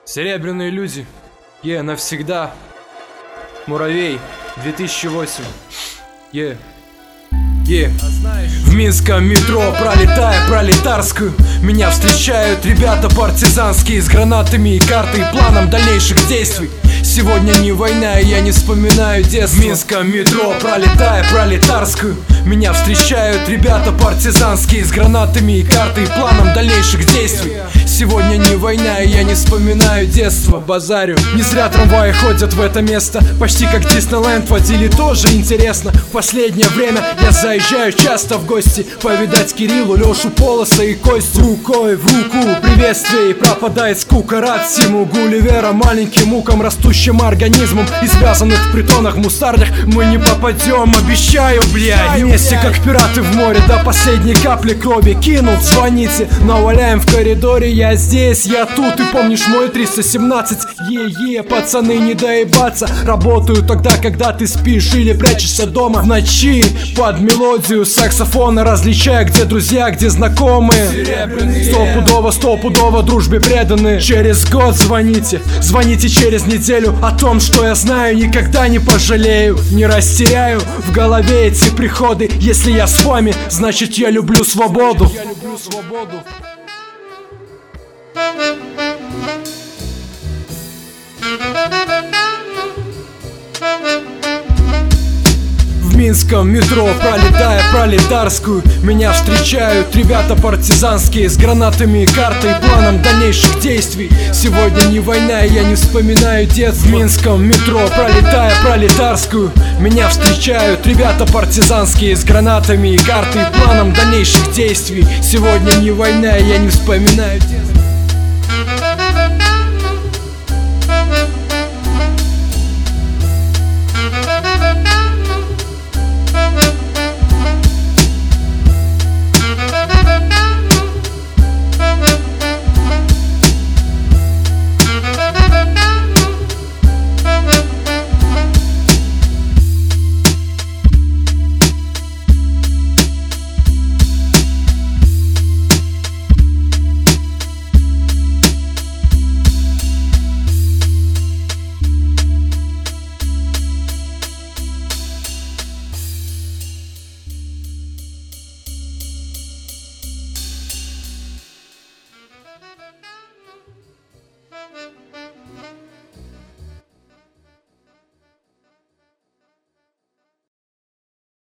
Серебряные люди. Навсегда. Муравей. 2008. В минском метро, пролетая пролетарскую, меня встречают ребята партизанские с гранатами и картой и планом дальнейших действий. Сегодня не война, и я не вспоминаю детство. В минском метро, пролетая пролетарскую, меня встречают ребята партизанские с гранатами и картой и планом дальнейших действий. Сегодня не война, и я не вспоминаю детство. Базарю. Не зря трамваи ходят в это место, почти как Диснейленд водили, тоже интересно. В последнее время я заезжаю часто в гости повидать Кириллу, Лешу, Полоса и Костю. Рукой в руку приветствие, и пропадает скука. Рад всему Гулливера, маленьким мукам, растущим организмом и связанных в притонах, мусарнях мы не попадем, обещаю, блядь. Вместе как пираты в море до последней капли крови. Кинут, звоните, наваляем в коридоре. Я здесь, я тут, и помнишь мой 317? Пацаны, не доебаться. Работаю тогда, когда ты спишь или прячешься дома в ночи под мелодию саксофона, различая, где друзья, где знакомые. Стопудово дружбе преданы. Через год звоните через неделю. О том, что я знаю, никогда не пожалею. Не растеряю в голове эти приходы. Если я с вами, значит я люблю свободу. В минском метро, пролетая пролетарскую, меня встречают ребята партизанские с гранатами и картой и планом дальнейших действий. Сегодня не война, и я не вспоминаю детство. В минском метро, пролетая пролетарскую, меня встречают ребята партизанские с гранатами и картой и планом дальнейших действий. Сегодня не война, и я не вспоминаю детство.